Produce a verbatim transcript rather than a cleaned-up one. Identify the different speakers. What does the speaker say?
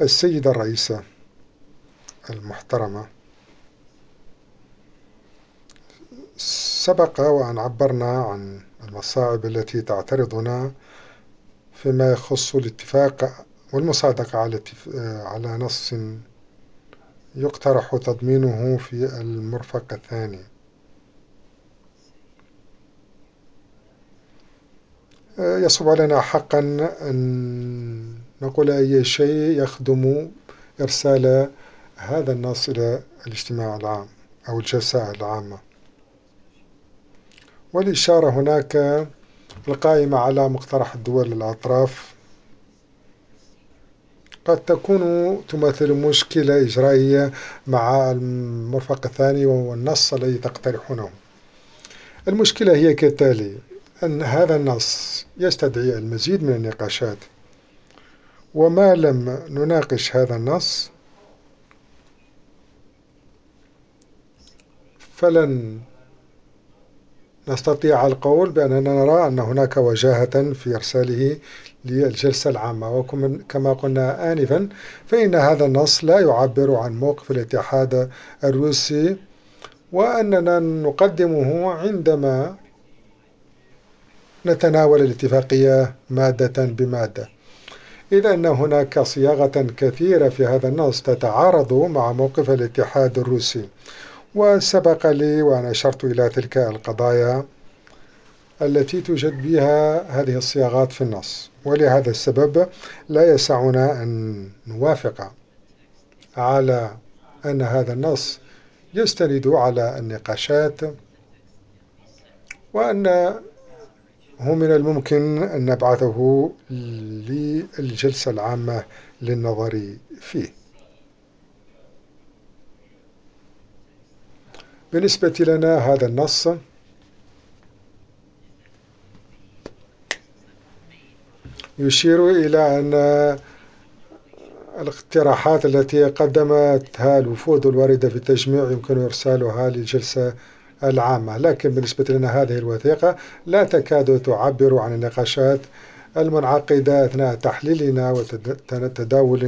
Speaker 1: السيدة الرئيسة المحترمة، سبق وأن عبرنا عن المصاعب التي تعترضنا فيما يخص الاتفاق والمصادقة على على نص يقترح تضمينه في المرفق الثاني. يصعب علينا حقا أن نقول أي شيء يخدم إرسال هذا النص إلى الاجتماع العام أو الجلسة العامة، والإشارة هناك القائمة على مقترح الدول الأطراف قد تكون تمثل مشكلة إجرائية مع المرفق الثاني وهو النص الذي تقترحونه. المشكلة هي كالتالي: أن هذا النص يستدعي المزيد من النقاشات، وما لم نناقش هذا النص فلن نستطيع القول بأننا نرى أن هناك وجاهة في إرساله للجلسة العامة. وكما قلنا آنفا فإن هذا النص لا يعبر عن موقف الاتحاد الروسي، وأننا نقدمه عندما نتناول الاتفاقية مادة بمادة، إذ أن هناك صياغة كثيرة في هذا النص تتعارض مع موقف الاتحاد الروسي. وسبق لي وأنا أشرت إلى تلك القضايا التي توجد بها هذه الصياغات في النص، ولهذا السبب لا يسعنا أن نوافق على أن هذا النص يستند على النقاشات، وأنه من الممكن أن نبعثه للجلسة العامة للنظر فيه. بالنسبة لنا هذا النص يشير إلى أن الاقتراحات التي قدمتها الوفود الواردة في التجميع يمكن إرسالها للجلسة العامة، لكن بالنسبة لنا هذه الوثيقة لا تكاد تعبر عن النقاشات المنعقدة أثناء تحليلنا وتداولنا